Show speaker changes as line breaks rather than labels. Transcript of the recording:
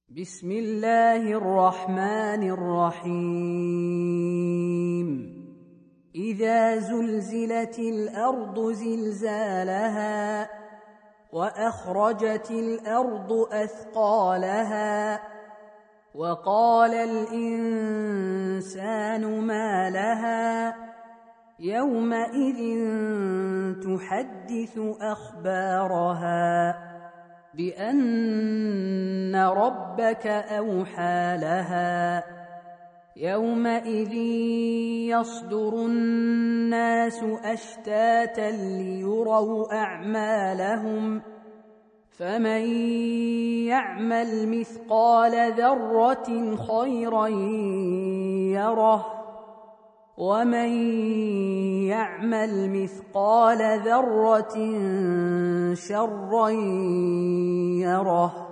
بسم الله الرحمن الرحيم إذا زلزلت الأرض زلزالها وأخرجت الأرض أثقالها وقال الإنسان ما لها يومئذ تحدث أخبارها بأن ربك أوحى لها يومئذ يصدر الناس أشتاتا ليروا أعمالهم فمن يعمل مثقال ذرة خيرا يره ومن يعمل مثقال ذرة شرا يره